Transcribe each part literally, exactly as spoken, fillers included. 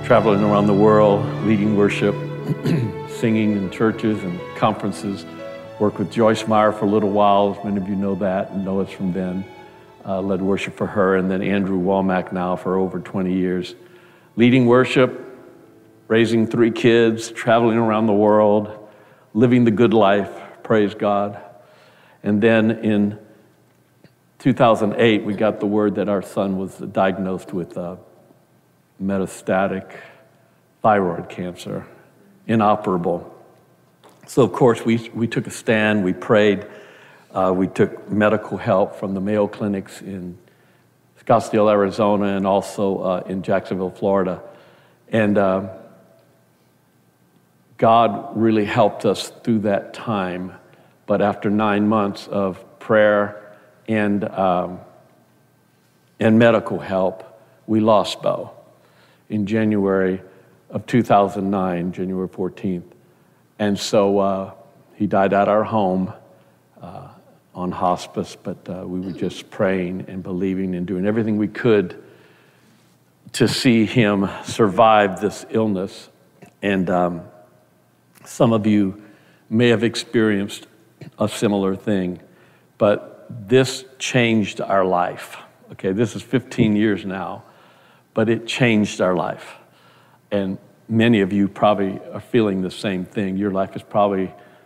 traveling around the world, leading worship, singing in churches and conferences. Worked with Joyce Meyer for a little while, as many of you know that and know us from then. Uh, led worship for her, and then Andrew Womack now for over twenty years. Leading worship, raising three kids, traveling around the world, living the good life, praise God. And then in two thousand eight, we got the word that our son was diagnosed with uh, metastatic thyroid cancer, inoperable. So of course we, we took a stand, we prayed, uh, we took medical help from the Mayo Clinics in Scottsdale, Arizona, and also uh, in Jacksonville, Florida. And uh, God really helped us through that time. But after nine months of prayer and, um, and medical help, we lost Bo in January of two thousand nine, January fourteenth. And so uh, he died at our home uh, on hospice, but uh, we were just praying and believing and doing everything we could to see him survive this illness. And um, some of you may have experienced a similar thing, but this changed our life. Okay, this is fifteen years now, but it changed our life. And many of you probably are feeling the same thing. Your life has probably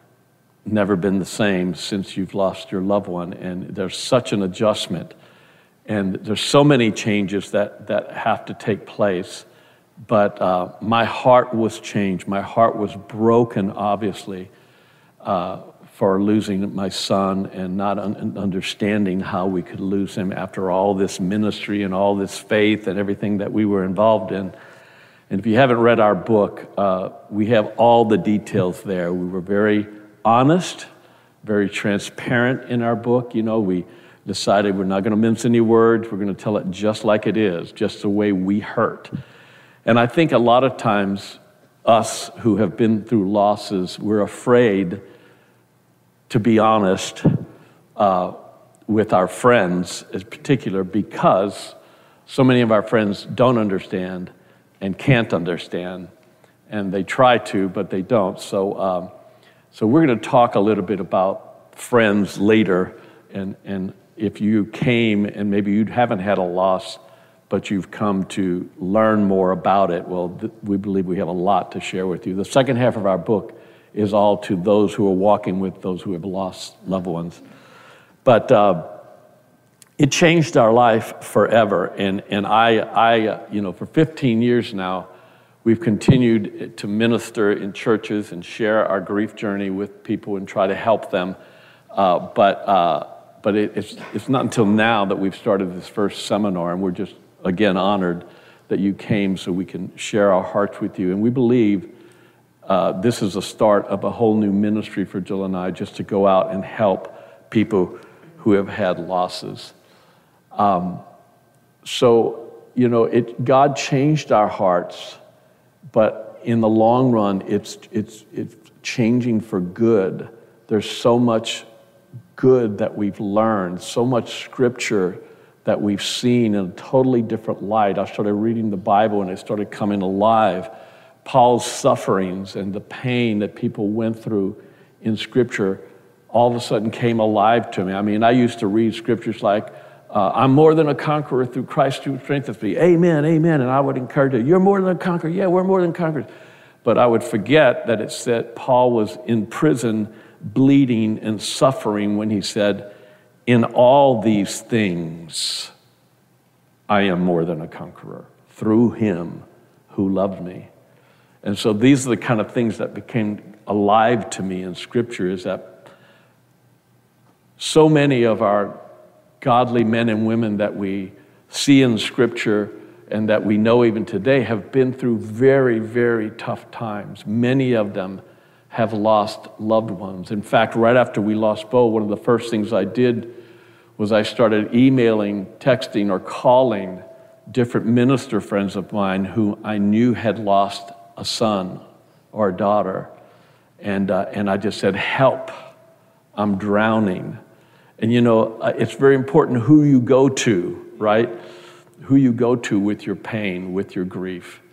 never been the same since you've lost your loved one, and there's such an adjustment, and there's so many changes that, that have to take place. But uh, my heart was changed. My heart was broken, obviously, uh, for losing my son and not un- understanding how we could lose him after all this ministry and all this faith and everything that we were involved in. And if you haven't read our book, uh, we have all the details there. We were very honest, very transparent in our book. You know, we decided we're not going to mince any words. We're going to tell it just like it is, just the way we hurt. And I think a lot of times, us who have been through losses, we're afraid to be honest uh, with our friends in particular, because so many of our friends don't understand and can't understand, and they try to, but they don't. So, um, so we're going to talk a little bit about friends later, and and if you came and maybe you haven't had a loss, but you've come to learn more about it, well, th- we believe we have a lot to share with you. The second half of our book is all to those who are walking with those who have lost loved ones. But uh, it changed our life forever. And, and I, I uh, you know, for fifteen years now, we've continued to minister in churches and share our grief journey with people and try to help them. Uh, but uh, but it, it's, it's not until now that we've started this first seminar, and we're just, again, honored that you came so we can share our hearts with you. And we believe uh, this is a start of a whole new ministry for Jill and I, just to go out and help people who have had losses. Um, so, you know, it, God changed our hearts, but in the long run, it's, it's, it's changing for good. There's so much good that we've learned, so much scripture that we've seen in a totally different light. I started reading the Bible and it started coming alive. Paul's sufferings and the pain that people went through in scripture all of a sudden came alive to me. I mean, I used to read scriptures like, Uh, I'm more than a conqueror through Christ who strengthens me. Amen, amen. And I would encourage you, you're more than a conqueror. Yeah, we're more than conquerors. But I would forget that it said Paul was in prison, bleeding and suffering when he said, in all these things, I am more than a conqueror through him who loved me. And so these are the kind of things that became alive to me in Scripture, is that so many of our godly men and women that we see in Scripture and that we know even today have been through very, very tough times. Many of them have lost loved ones. In fact, right after we lost Bo, one of the first things I did was I started emailing, texting, or calling different minister friends of mine who I knew had lost a son or a daughter. And, uh, and I just said, help, I'm drowning. And you know, it's very important who you go to, right? Who you go to with your pain, with your grief.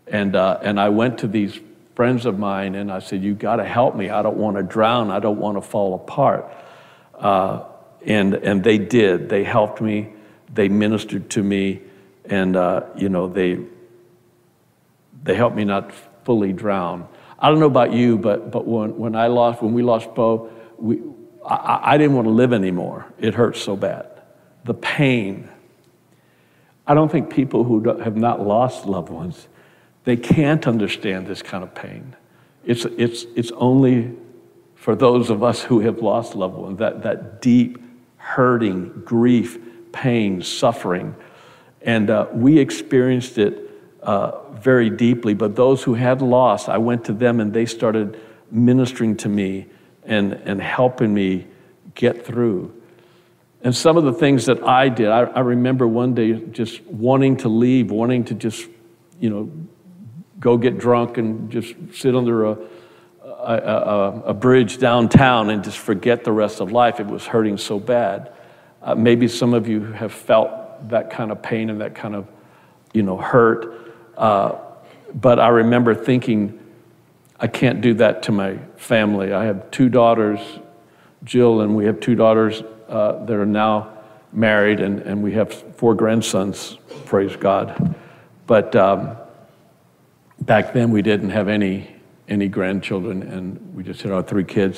And, uh, and I went to these friends of mine and I said, you got to help me. I don't want to drown. I don't want to fall apart. Uh, and, and they did. They helped me. They ministered to me. And, uh, you know, they, they helped me not fully drown. I don't know about you, but, but when, when I lost, when we lost Bo, we, I, I didn't want to live anymore. It hurt so bad. The pain. I don't think people who have not lost loved ones, they can't understand this kind of pain. It's, it's, it's only for those of us who have lost loved ones, that, that deep hurting, grief, pain, suffering. And uh, we experienced it uh, very deeply, but those who had lost, I went to them and they started ministering to me and, and helping me get through. And some of the things that I did, I, I remember one day just wanting to leave, wanting to just, you know, go get drunk and just sit under a, a, a, a bridge downtown and just forget the rest of life. It was hurting so bad. Uh, maybe some of you have felt that kind of pain and that kind of, you know, hurt. Uh, but I remember thinking, I can't do that to my family. I have two daughters, Jill, and we have two daughters uh, that are now married, and, and we have four grandsons, praise God. But um, back then we didn't have any any grandchildren, and we just had our three kids.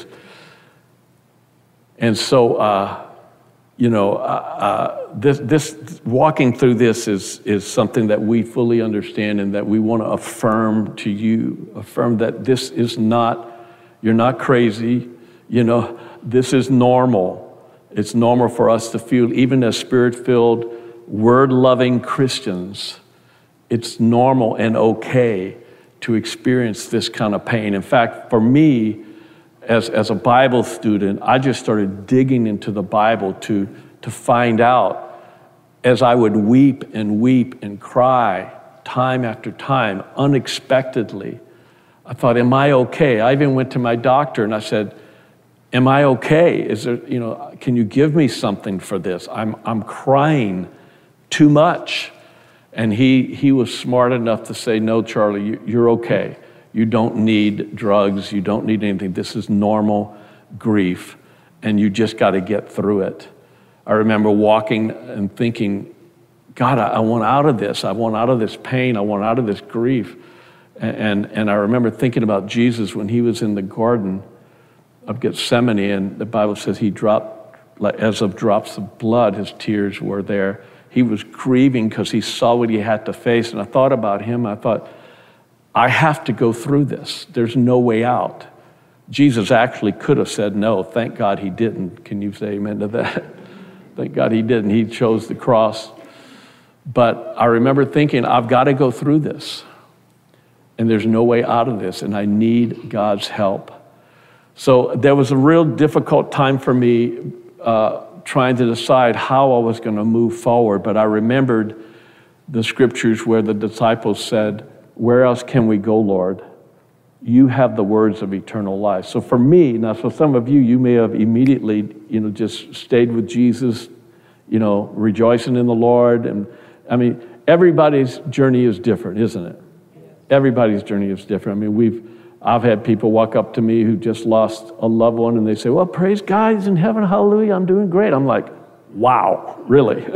And so, uh, you know, uh, uh, this this walking through this is is something that we fully understand, and that we want to affirm to you, affirm that this is not, you're not crazy. You know, this is normal. It's normal for us to feel, even as spirit-filled, word-loving Christians, it's normal and okay to experience this kind of pain. In fact, for me, as, as a Bible student, I just started digging into the Bible to, to find out, as I would weep and weep and cry time after time, unexpectedly. I thought, am I okay? I even went to my doctor and I said, am I okay? Is there, you know, can you give me something for this? I'm, I'm crying too much. And he, he was smart enough to say, no, Charlie, you, you're okay. You don't need drugs. You don't need anything. This is normal grief, and you just got to get through it. I remember walking and thinking, God, I, I want out of this. I want out of this pain. I want out of this grief. And, and, and I remember thinking about Jesus when he was in the Garden of Gethsemane, and the Bible says he dropped, as of drops of blood, his tears were there. He was grieving because he saw what he had to face. And I thought about him. I thought, I have to go through this. There's no way out. Jesus actually could have said no. Thank God he didn't. Can you say amen to that? Thank God he didn't. He chose the cross. But I remember thinking, I've got to go through this. And there's no way out of this. And I need God's help. So there was a real difficult time for me uh, trying to decide how I was going to move forward. But I remembered the scriptures where the disciples said, where else can we go, Lord? You have the words of eternal life. So for me, now for some of you, you may have immediately, you know, just stayed with Jesus, you know, rejoicing in the Lord. And I mean, everybody's journey is different, isn't it? Everybody's journey is different. I mean, we've, I've had people walk up to me who just lost a loved one, and they say, well, praise God, he's in heaven, hallelujah, I'm doing great. I'm like, wow, really?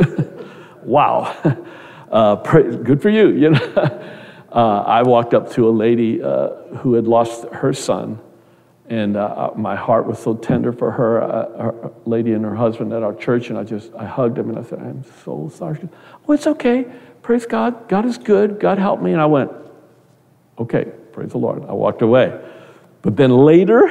Wow. Uh, praise, good for you, you know. Uh, I walked up to a lady uh, who had lost her son, and uh, my heart was so tender for her, uh, her lady and her husband at our church, and I just, I hugged him, and I said, I'm so sorry. She goes, oh, it's okay. Praise God. God is good. God help me. And I went, okay, praise the Lord. I walked away. But then later,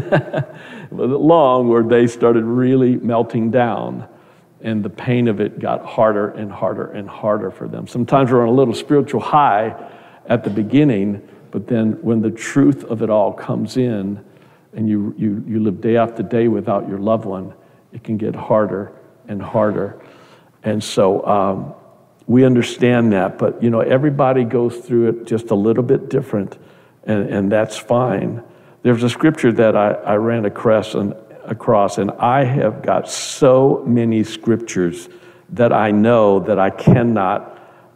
it wasn't long, where they started really melting down, and the pain of it got harder and harder and harder for them. Sometimes we're on a little spiritual high at the beginning, but then when the truth of it all comes in, and you, you, you live day after day without your loved one, it can get harder and harder. And so um, we understand that, but you know, everybody goes through it just a little bit different, and, and that's fine. There's a scripture that I, I ran across and, across, and I have got so many scriptures that I know that I cannot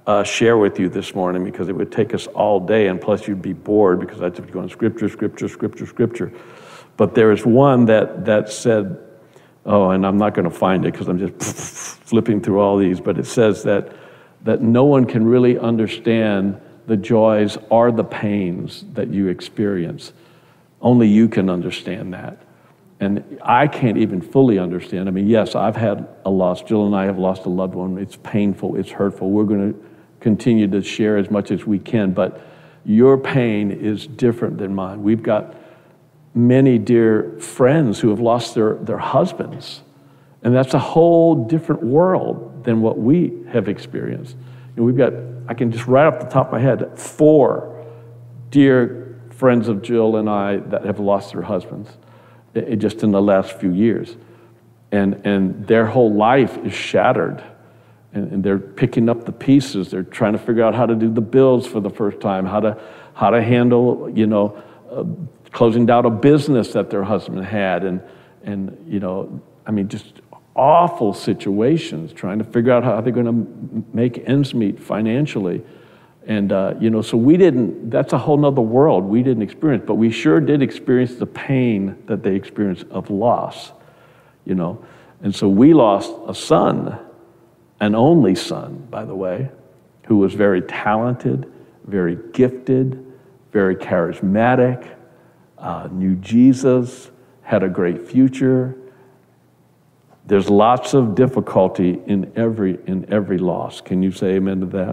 uh, share with you this morning because it would take us all day, and plus you'd be bored because I'd be going scripture, scripture, scripture, scripture. But there is one that, that said, oh, and I'm not going to find it because I'm just flipping through all these, but it says that, that no one can really understand the joys or the pains that you experience. Only you can understand that. And I can't even fully understand. I mean, yes, I've had a loss. Jill and I have lost a loved one. It's painful, it's hurtful. We're going to continue to share as much as we can, but your pain is different than mine. We've got many dear friends who have lost their, their husbands, and that's a whole different world than what we have experienced. And we've got, I can just right off the top of my head, four dear friends of Jill and I that have lost their husbands it, just in the last few years. And, and their whole life is shattered. And, and they're picking up the pieces. They're trying to figure out how to do the bills for the first time, how to, how to handle, you know, uh, closing down a business that their husband had. And, and, you know, I mean, just awful situations, trying to figure out how they're going to make ends meet financially. And, uh, you know, so we didn't, that's a whole nother world we didn't experience, but we sure did experience the pain that they experienced of loss, you know. And so we lost a son, an only son, by the way, who was very talented, very gifted, very charismatic, uh, knew Jesus, had a great future. There's lots of difficulty in every, in every loss. Can you say amen to that?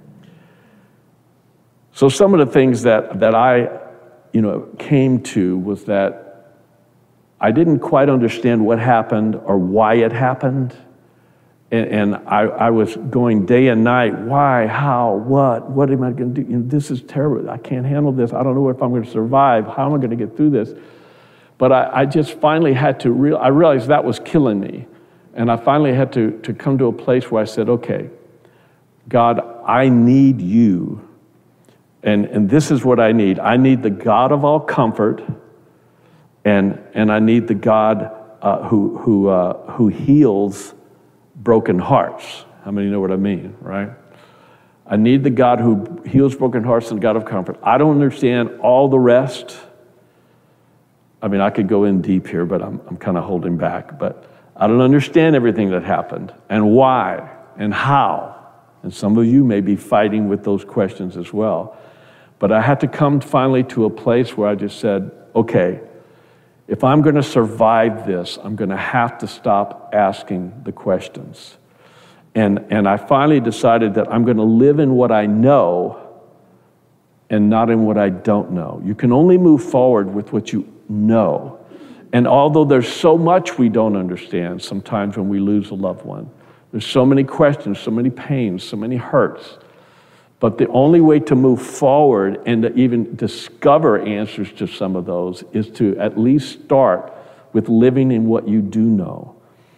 So some of the things that, that I, you know, came to was that I didn't quite understand what happened or why it happened. And, and I, I was going day and night, why, how, what, what am I going to do? You know, this is terrible. I can't handle this. I don't know if I'm going to survive. How am I going to get through this? But I, I just finally had to, real, I realized that was killing me. And I finally had to, to come to a place where I said, okay, God, I need you. And, and this is what I need. I need the God of all comfort, and, and I need the God uh, who, who, uh, who heals broken hearts. How many know what I mean, right? I need the God who heals broken hearts and God of comfort. I don't understand all the rest. I mean, I could go in deep here, but I'm, I'm kind of holding back. But I don't understand everything that happened and why and how. And some of you may be fighting with those questions as well. But I had to come finally to a place where I just said, okay, if I'm going to survive this, I'm going to have to stop asking the questions. And, and I finally decided that I'm going to live in what I know and not in what I don't know. You can only move forward with what you know. And although there's so much we don't understand sometimes when we lose a loved one, there's so many questions, so many pains, so many hurts. But the only way to move forward and to even discover answers to some of those is to at least start with living in what you do know.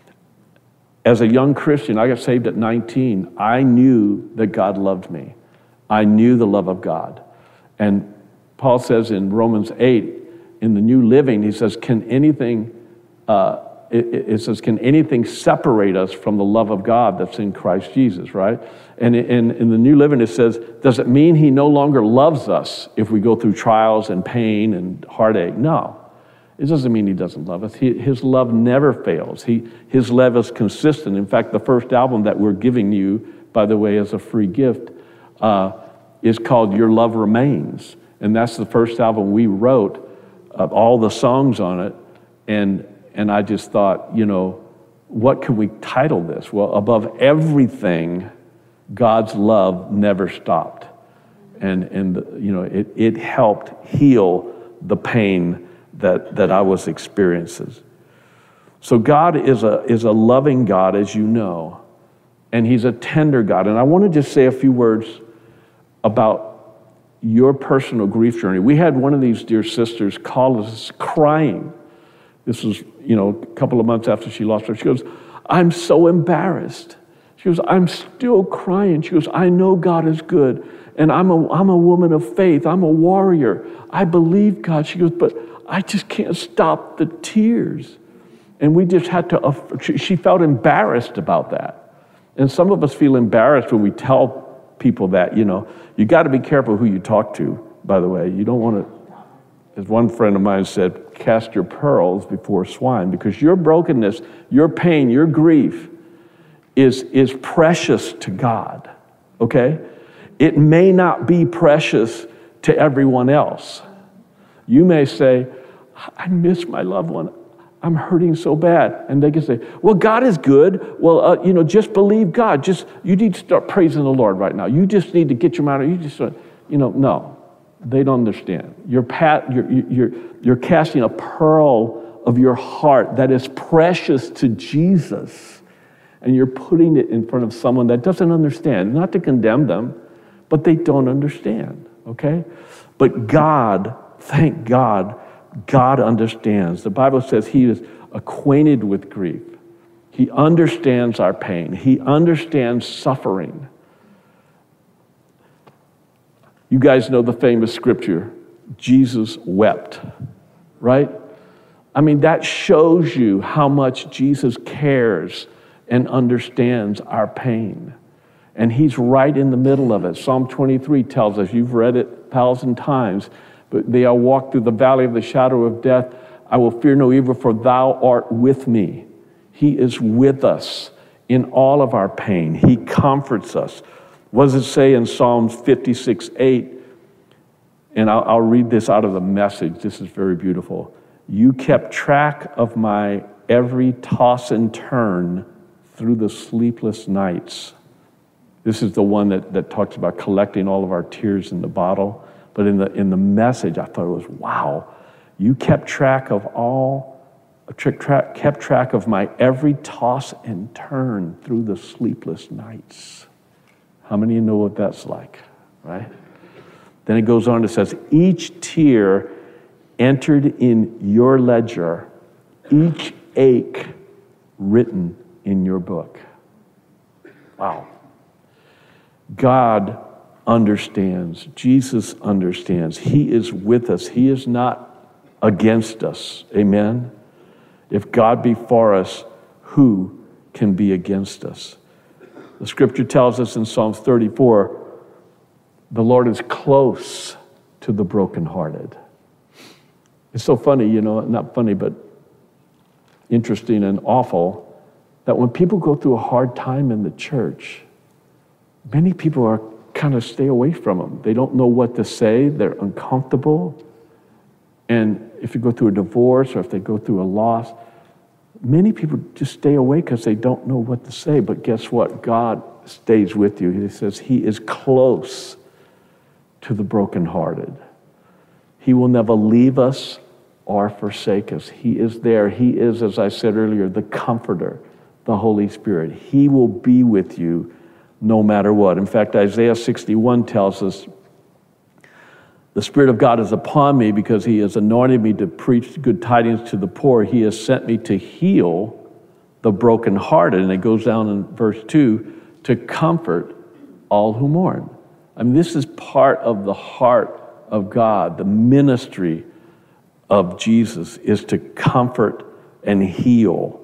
As a young Christian, I got saved at nineteen. I knew that God loved me. I knew the love of God. And Paul says in Romans eight, in the New Living, he says, can anything, uh, it, it says, can anything separate us from the love of God that's in Christ Jesus, right? And in, in the New Living, it says, does it mean he no longer loves us if we go through trials and pain and heartache? No. It doesn't mean he doesn't love us. He, his love never fails. He, his love is consistent. In fact, the first album that we're giving you, by the way, as a free gift, uh, is called Your Love Remains. And that's the first album we wrote, of all the songs on it. And, and I just thought, you know, what can we title this? Well, above everything, God's love never stopped. And, and you know, it, it helped heal the pain that, that I was experiencing. So God is a, is a loving God, as you know, and he's a tender God. And I want to just say a few words about your personal grief journey. We had one of these dear sisters call us crying. This was, you know, a couple of months after she lost her. She goes, I'm so embarrassed. She goes, I'm still crying. She goes, I know God is good, and I'm a, I'm a woman of faith. I'm a warrior. I believe God. She goes, but I just can't stop the tears. And we just had to, uh, she, she felt embarrassed about that. And some of us feel embarrassed when we tell people that, you know, you got to be careful who you talk to, by the way. You don't want to, as one friend of mine said, cast your pearls before swine, because your brokenness, your pain, your grief is, is precious to God, okay? It may not be precious to everyone else. You may say, I miss my loved one. I'm hurting so bad. And they can say, well, God is good. Well, uh, you know, just believe God. Just, you need to start praising the Lord right now. You just need to get your mind, you just, you know, no. They don't understand. You're, pat, you're, you're, you're casting a pearl of your heart that is precious to Jesus, and you're putting it in front of someone that doesn't understand. Not to condemn them, but they don't understand, okay? But God, thank God, God understands. The Bible says he is acquainted with grief. He understands our pain. He understands suffering. You guys know the famous scripture, Jesus wept, right? I mean, that shows you how much Jesus cares and understands our pain. And he's right in the middle of it. Psalm twenty-three tells us, you've read it a thousand times, but they are walk through the valley of the shadow of death. I will fear no evil, for thou art with me. He is with us in all of our pain. He comforts us. What does it say in Psalms fifty-six eight? And I'll, I'll read this out of the Message. This is very beautiful. You kept track of my every toss and turn through the sleepless nights. This is the one that, that talks about collecting all of our tears in the bottle. But in the, in the Message, I thought it was, wow. You kept track of all, tra- kept track of my every toss and turn through the sleepless nights. How many of you know what that's like, right? Then it goes on, it says, each tear entered in your ledger, each ache written in your book. Wow. God understands. Jesus understands. He is with us. He is not against us. Amen? If God be for us, who can be against us? The scripture tells us in Psalms thirty-four, the Lord is close to the brokenhearted. It's so funny, you know, not funny, but interesting and awful, that when people go through a hard time in the church, many people are kind of stay away from them. They don't know what to say. They're uncomfortable. And if you go through a divorce or if they go through a loss, many people just stay away because they don't know what to say. But guess what? God stays with you. He says he is close to the brokenhearted. He will never leave us or forsake us. He is there. He is, as I said earlier, the comforter, the Holy Spirit. He will be with you no matter what. In fact, Isaiah sixty-one tells us, the Spirit of God is upon me because he has anointed me to preach good tidings to the poor. He has sent me to heal the brokenhearted. And it goes down in verse two, to comfort all who mourn. I mean, this is part of the heart of God. The ministry of Jesus is to comfort and heal.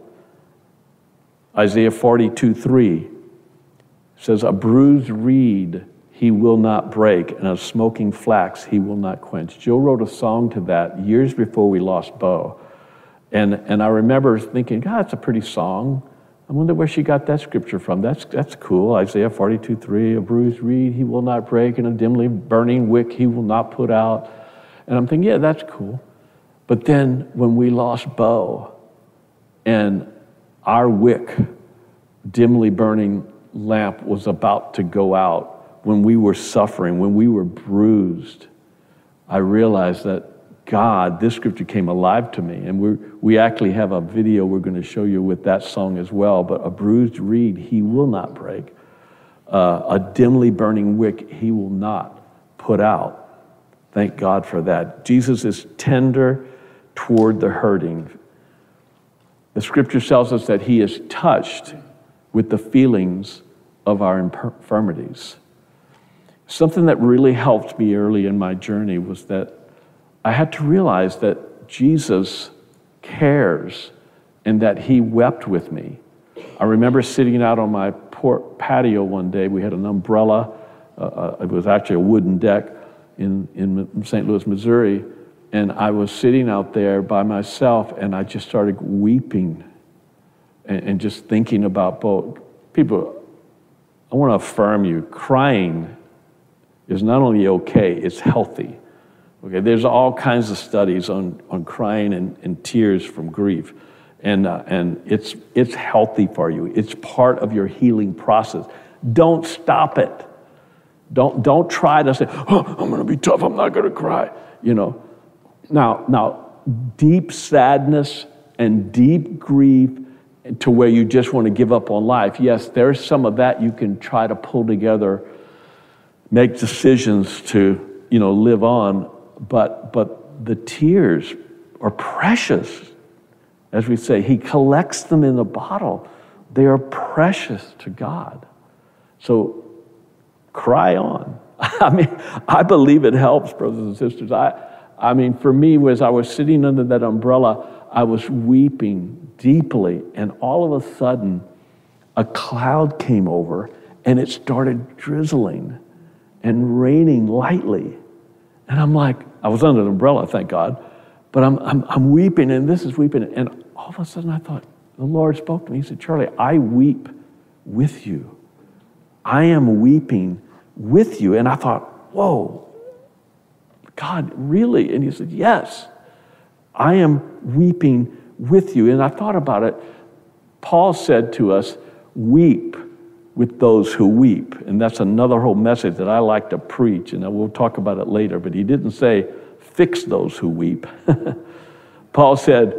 Isaiah forty-two three says, a bruised reed he will not break, and a smoking flax he will not quench. Joe wrote a song to that years before we lost Bo. And, and I remember thinking, God, that's a pretty song. I wonder where she got that scripture from. That's, that's cool. Isaiah forty-two three, a bruised reed he will not break, and a dimly burning wick he will not put out. And I'm thinking, yeah, that's cool. But then when we lost Bo, and our wick, dimly burning lamp, was about to go out, when we were suffering, when we were bruised, I realized that God, this scripture came alive to me. And we we actually have a video we're going to show you with that song as well. But a bruised reed he will not break. Uh, a dimly burning wick he will not put out. Thank God for that. Jesus is tender toward the hurting. The scripture tells us that he is touched with the feelings of our infirmities. Something that really helped me early in my journey was that I had to realize that Jesus cares and that he wept with me. I remember sitting out on my port patio one day. We had an umbrella uh, it was actually a wooden deck in, in Saint Louis, Missouri. And I was sitting out there by myself, and I just started weeping and, and just thinking about both. People, I want to affirm you, crying is not only okay, it's healthy. Okay, there's all kinds of studies on, on crying and, and tears from grief. And, uh, and it's, it's healthy for you. It's part of your healing process. Don't stop it. Don't, don't try to say, oh, I'm going to be tough, I'm not going to cry. You know. Now, now, deep sadness and deep grief to where you just want to give up on life. Yes, there's some of that you can try to pull together, make decisions to, you know, live on. But, but the tears are precious. As we say, he collects them in a bottle. They are precious to God. So cry on. I mean, I believe it helps, brothers and sisters. I, I mean, for me, as I was sitting under that umbrella, I was weeping deeply, and all of a sudden, a cloud came over, and it started drizzling and raining lightly. And I'm like, I was under the umbrella, thank God, but I'm, I'm, I'm weeping, and this is weeping, and all of a sudden I thought, the Lord spoke to me. He said, Charlie, I weep with you. I am weeping with you. And I thought, whoa, God, really? And he said, yes, I am weeping with you. And I thought about it. Paul said to us, weep with those who weep. And that's another whole message that I like to preach, and we'll talk about it later. But he didn't say, fix those who weep. Paul said,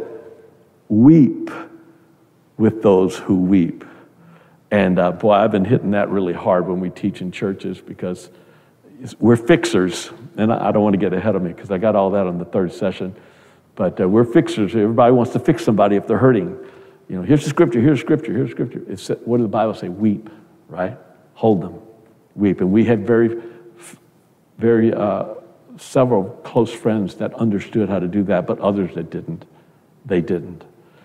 weep with those who weep. And uh, boy, I've been hitting that really hard when we teach in churches, because we're fixers. And I don't want to get ahead of me because I got all that on the third session. But uh, we're fixers. Everybody wants to fix somebody if they're hurting. You know, here's the scripture, here's scripture, here's scripture. It's, what does the Bible say? Weep, right? Hold them, weep. And we had very, very, uh, several close friends that understood how to do that, but others that didn't. They didn't.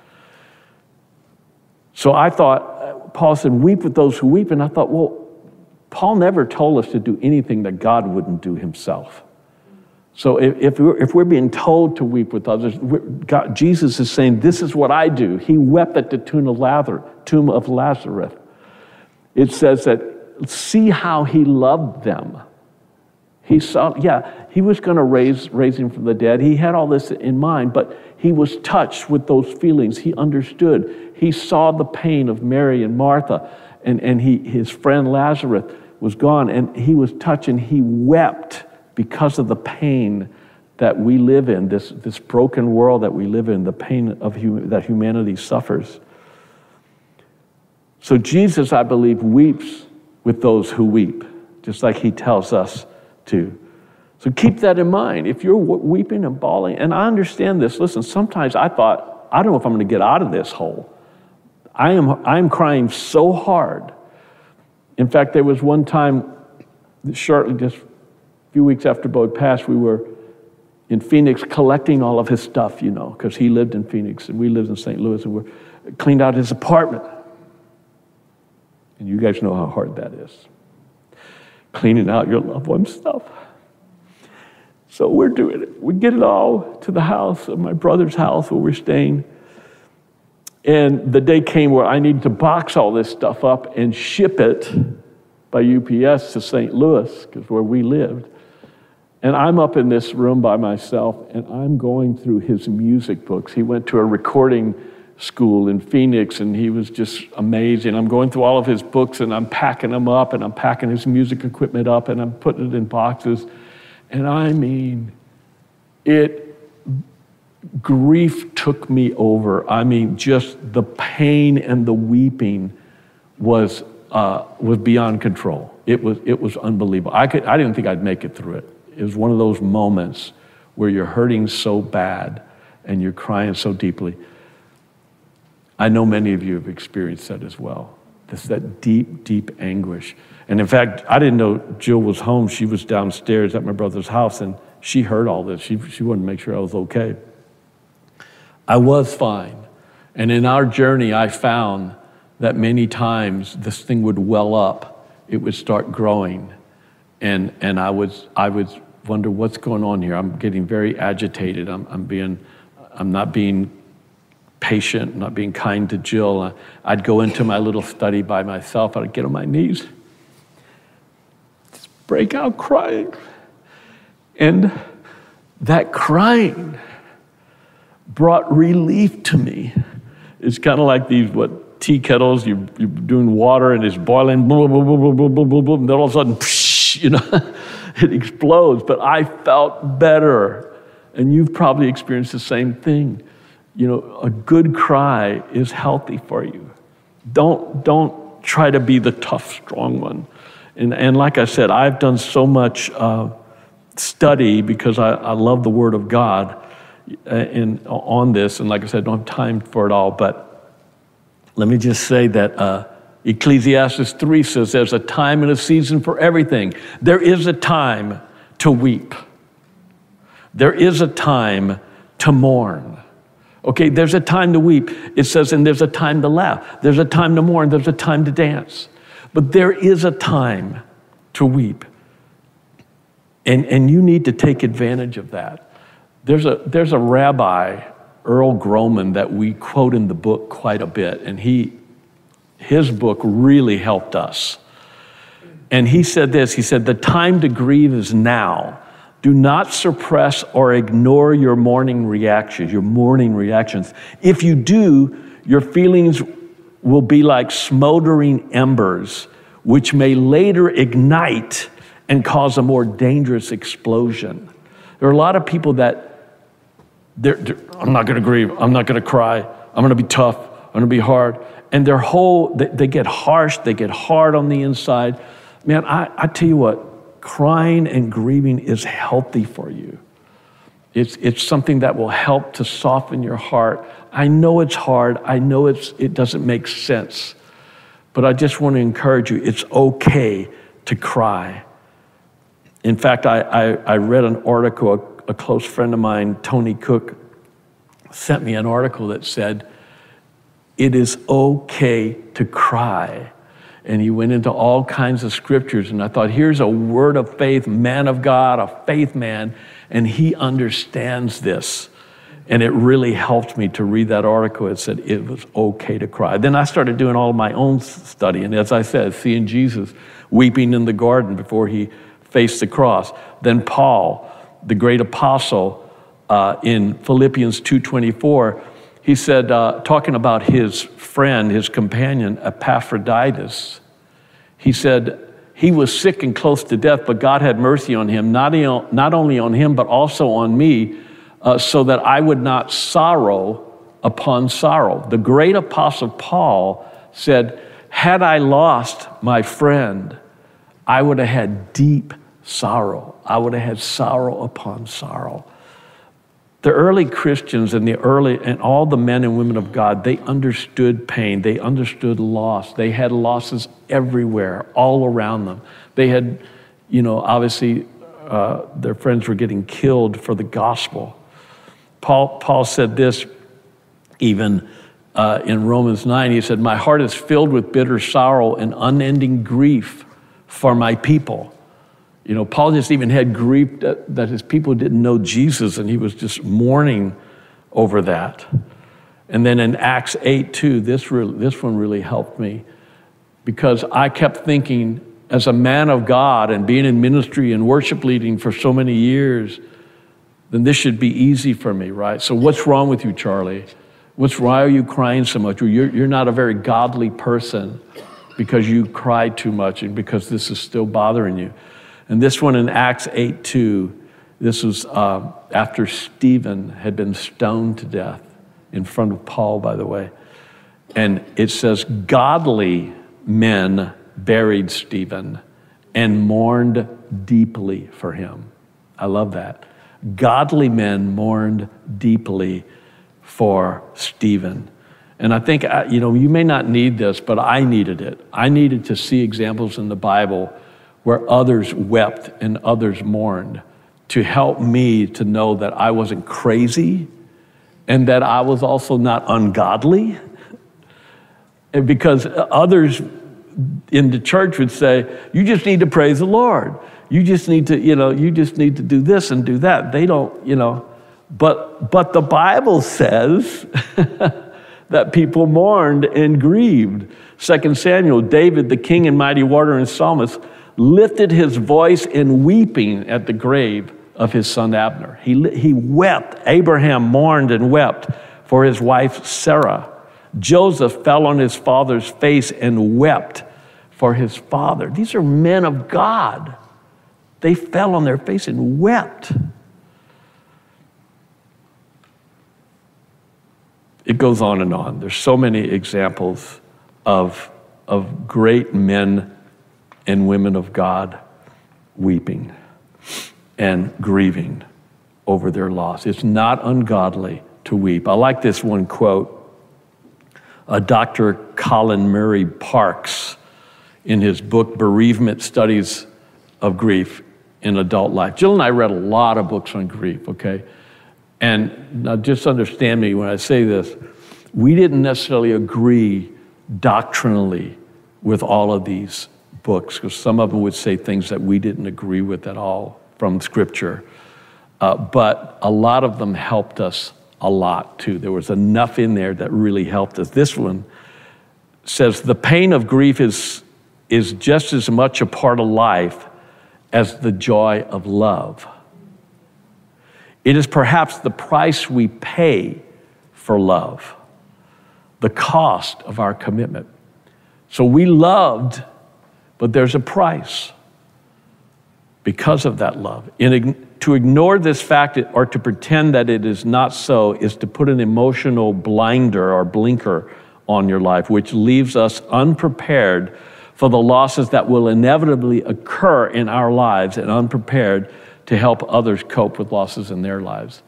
So I thought, Paul said, weep with those who weep. And I thought, well, Paul never told us to do anything that God wouldn't do himself. So if, if, we're, if we're being told to weep with others, God, Jesus is saying, this is what I do. He wept at the tomb of Lazarus. Tomb of Lazarus. It says that, see how he loved them. He saw, yeah, he was going to raise, raise him from the dead. He had all this in mind, but he was touched with those feelings. He understood. He saw the pain of Mary and Martha, and, and he, his friend Lazarus was gone, and he was touched, and he wept because of the pain that we live in, this, this broken world that we live in, the pain of hum, that humanity suffers. So Jesus, I believe, weeps with those who weep, just like he tells us to. So keep that in mind. If you're weeping and bawling, and I understand this, listen, sometimes I thought, I don't know if I'm going to get out of this hole. I am, I am crying so hard. In fact, there was one time, shortly, just a few weeks after Bo had passed, we were in Phoenix collecting all of his stuff, you know, because he lived in Phoenix and we lived in Saint Louis, and we cleaned out his apartment. And you guys know how hard that is. Cleaning out your loved one's stuff. So we're doing it. We get it all to the house, of my brother's house where we're staying. And the day came where I needed to box all this stuff up and ship it by U P S to Saint Louis, because where we lived. And I'm up in this room by myself, and I'm going through his music books. He went to a recording school in Phoenix, and he was just amazing. I'm going through all of his books, and I'm packing them up, and I'm packing his music equipment up, and I'm putting it in boxes. And I mean, it, grief took me over. I mean, just the pain and the weeping was uh, was beyond control. It was it was unbelievable. I could I didn't think I'd make it through it. It was one of those moments where you're hurting so bad and you're crying so deeply. I know many of you have experienced that as well. This that deep, deep anguish. And in fact, I didn't know Jill was home. She was downstairs at my brother's house, and she heard all this. She, she wanted to make sure I was okay. I was fine. And in our journey, I found that many times this thing would well up. It would start growing. And and I was I would wonder what's going on here. I'm getting very agitated. I'm I'm being I'm not being patient, not being kind to Jill. I'd go into my little study by myself. I'd get on my knees, just break out crying. And that crying brought relief to me. It's kind of like these, what, tea kettles, you're, you're doing water and it's boiling, blah, blah, blah, blah, blah, blah, blah, blah, and then all of a sudden, psh, you know, it explodes. But I felt better. And you've probably experienced the same thing. You know, a good cry is healthy for you. Don't, don't try to be the tough, strong one. And, and like I said, I've done so much uh, study because I, I love the Word of God in, on this. And like I said, I don't have time for it all. But let me just say that uh, Ecclesiastes three says there's a time and a season for everything. There is a time to weep. There is a time to mourn. Okay, there's a time to weep. It says, and there's a time to laugh. There's a time to mourn. There's a time to dance. But there is a time to weep. And, and you need to take advantage of that. There's a, there's a rabbi, Earl Groman, that we quote in the book quite a bit. And he, his book really helped us. And he said this, he said, the time to grieve is now. Do not suppress or ignore your mourning reactions, your mourning reactions. If you do, your feelings will be like smoldering embers, which may later ignite and cause a more dangerous explosion. There are a lot of people that, they're, they're, I'm not gonna grieve, I'm not gonna cry, I'm gonna be tough, I'm gonna be hard. And their whole, they, they get harsh, they get hard on the inside. Man, I, I tell you what, crying and grieving is healthy for you. It's, it's something that will help to soften your heart. I know it's hard. I know it's, it doesn't make sense. But I just want to encourage you, it's okay to cry. In fact, I, I, I read an article, a, a close friend of mine, Tony Cook, sent me an article that said, it is okay to cry. And he went into all kinds of scriptures. And I thought, here's a word of faith, man of God, a faith man. And he understands this. And it really helped me to read that article. It said it was okay to cry. Then I started doing all of my own study. And as I said, seeing Jesus weeping in the garden before he faced the cross. Then Paul, the great apostle, uh, in Philippians two twenty-four, he said, uh, talking about his friend, his companion, Epaphroditus, he said, he was sick and close to death, but God had mercy on him, not, not only on him, but also on me, uh, so that I would not sorrow upon sorrow. The great apostle Paul said, had I lost my friend, I would have had deep sorrow. I would have had sorrow upon sorrow. The early Christians and the early and all the men and women of God, they understood pain. They understood loss. They had losses everywhere, all around them. They had, you know, obviously uh, their friends were getting killed for the gospel. Paul, Paul said this even uh, in Romans nine. He said, my heart is filled with bitter sorrow and unending grief for my people. You know, Paul just even had grief that, that his people didn't know Jesus, and he was just mourning over that. And then in Acts eight two, this, really, this one really helped me, because I kept thinking, as a man of God and being in ministry and worship leading for so many years, then this should be easy for me, right? So what's wrong with you, Charlie? What's, why are you crying so much? You're, you're not a very godly person because you cry too much and because this is still bothering you. And this one in Acts eight two, this was uh, after Stephen had been stoned to death in front of Paul, by the way. And it says, godly men buried Stephen and mourned deeply for him. I love that. Godly men mourned deeply for Stephen. And I think, you know, you may not need this, but I needed it. I needed to see examples in the Bible where others wept and others mourned, to help me to know that I wasn't crazy and that I was also not ungodly. And because others, in the church would say, you just need to praise the Lord. You just need to, you know, you just need to do this and do that. They don't, you know, but but the Bible says that people mourned and grieved. Second Samuel, David, the king and mighty warrior and psalmist, lifted his voice in weeping at the grave of his son Abner. He, he wept. Abraham mourned and wept for his wife Sarah. Joseph fell on his father's face and wept for his father. These are men of God. They fell on their face and wept. It goes on and on. There's so many examples of, of great men and women of God weeping and grieving over their loss. It's not ungodly to weep. I like this one quote. Uh, Doctor Colin Murray Parks, in his book, Bereavement Studies of Grief in Adult Life. Jill and I read a lot of books on grief, okay? And now just understand me when I say this, we didn't necessarily agree doctrinally with all of these books, because some of them would say things that we didn't agree with at all from Scripture. Uh, but a lot of them helped us a lot too. There was enough in there that really helped us. This one says, the pain of grief is, is just as much a part of life as the joy of love. It is perhaps the price we pay for love, the cost of our commitment. So we loved, but there's a price because of that love. In, to ignore this fact or to pretend that it is not so is to put an emotional blinder or blinker on your life, which leaves us unprepared for the losses that will inevitably occur in our lives and unprepared to help others cope with losses in their lives.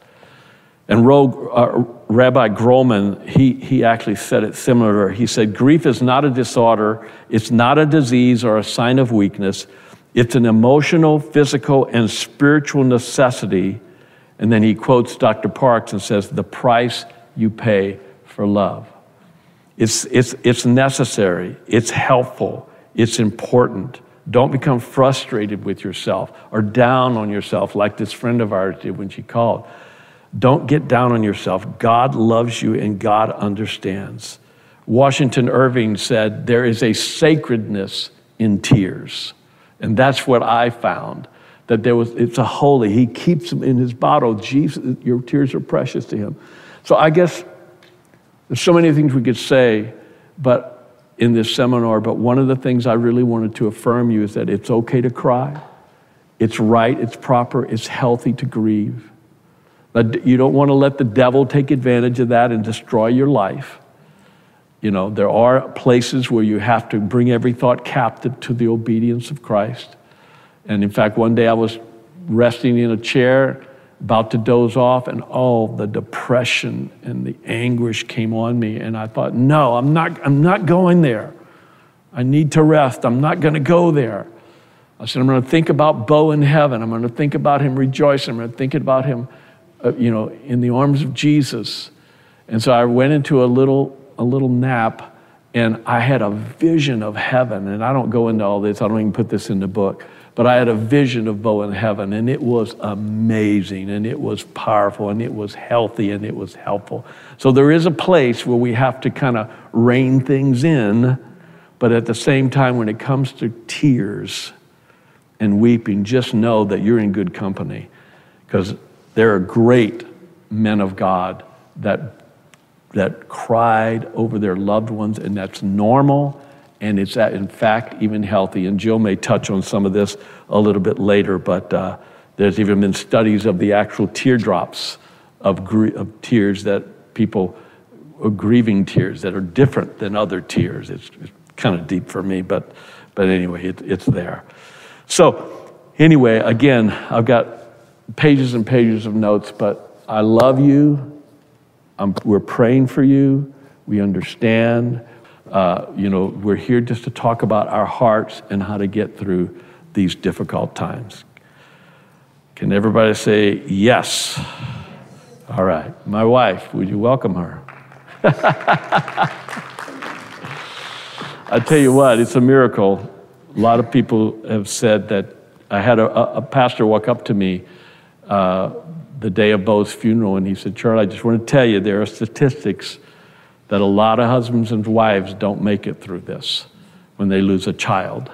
And Ro, uh, Rabbi Groman, he, he actually said it similar. He said, grief is not a disorder, it's not a disease or a sign of weakness. It's an emotional, physical, and spiritual necessity. And then he quotes Doctor Parks and says, the price you pay for love. It's, it's, it's necessary, it's helpful, it's important. Don't become frustrated with yourself or down on yourself like this friend of ours did when she called. Don't get down on yourself. God loves you and God understands. Washington Irving said, there is a sacredness in tears. And that's what I found, that there was, it's a holy, he keeps them in his bottle. Jesus, your tears are precious to him. So I guess there's so many things we could say, but in this seminar, but one of the things I really wanted to affirm you is that it's okay to cry. It's right, it's proper, it's healthy to grieve. But you don't want to let the devil take advantage of that and destroy your life. You know, there are places where you have to bring every thought captive to the obedience of Christ. And in fact, one day I was resting in a chair, about to doze off, and oh, the depression and the anguish came on me. And I thought, no, I'm not, I'm not going there. I need to rest. I'm not going to go there. I said, I'm going to think about Bo in heaven. I'm going to think about him rejoicing. I'm going to think about him, uh, you know, in the arms of Jesus. And so I went into a little, a little nap, and I had a vision of heaven. And I don't go into all this. I don't even put this in the book. But I had a vision of Bo in heaven, and it was amazing, and it was powerful, and it was healthy, and it was helpful. So there is a place where we have to kind of rein things in, but at the same time, when it comes to tears and weeping, just know that you're in good company, because there are great men of God that, that cried over their loved ones, and that's normal. And it's, in fact, even healthy. And Jill may touch on some of this a little bit later, but uh, there's even been studies of the actual teardrops of, gr- of tears that people, are grieving tears that are different than other tears. It's, it's kind of deep for me, but, but anyway, it, it's there. So anyway, again, I've got pages and pages of notes, but I love you. I'm, we're praying for you. We understand. Uh, you know, we're here just to talk about our hearts and how to get through these difficult times. Can everybody say yes? All right. My wife, would you welcome her? I tell you what, it's a miracle. A lot of people have said that. I had a, a pastor walk up to me uh, the day of Bo's funeral, and he said, Charlie, I just want to tell you, there are statistics that a lot of husbands and wives don't make it through this when they lose a child.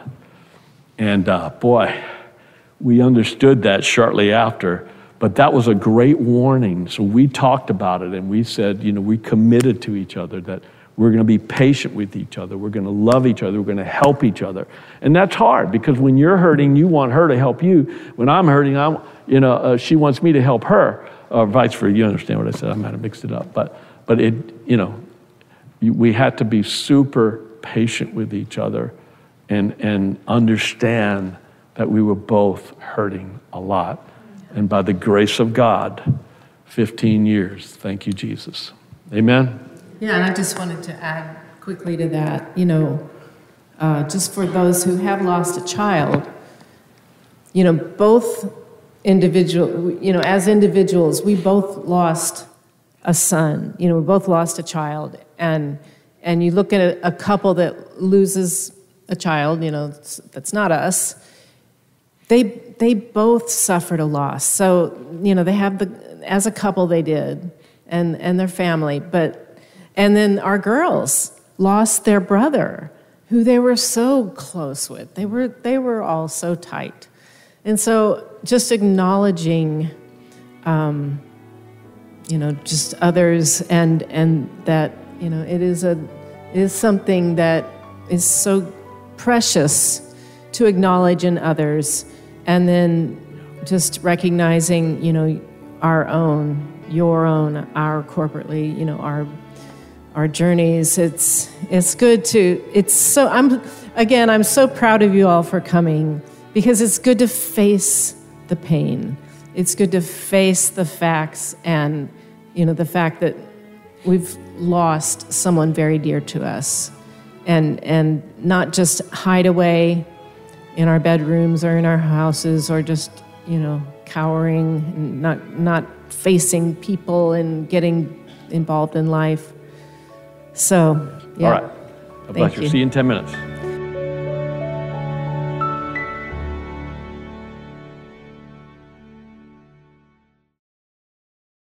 And uh, boy, we understood that shortly after, but that was a great warning. So we talked about it, and we said, you know, we committed to each other that we're going to be patient with each other. We're going to love each other. We're going to help each other. And that's hard because when you're hurting, you want her to help you. When I'm hurting, I'm, you know, uh, she wants me to help her, or vice versa. You understand what I said? I might have mixed it up. But, but it, you know, we had to be super patient with each other and, and understand that we were both hurting a lot. And by the grace of God, fifteen years. Thank you, Jesus. Amen. Yeah, and I just wanted to add quickly to that, you know, uh, just for those who have lost a child, you know, both individual, you know, as individuals, we both lost a son, you know, we both lost a child, and and you look at a, a couple that loses a child, you know, that's not us, they they both suffered a loss. So, you know, they have the, as a couple they did, and and their family, but and then our girls lost their brother, who they were so close with. They were they were all so tight. And so just acknowledging, um, you know, just others, and and that, you know, it is a it is something that is so precious to acknowledge in others, and then just recognizing, you know, our own, your own, our corporately, you know, our our journeys. It's it's good to, it's so, I'm, again, I'm so proud of you all for coming, because it's good to face the pain. It's good to face the facts, and, you know, the fact that we've lost someone very dear to us, and and not just hide away in our bedrooms or in our houses, or just, you know, cowering, and not not facing people and getting involved in life. So, yeah. All right. God bless you. See you in ten minutes.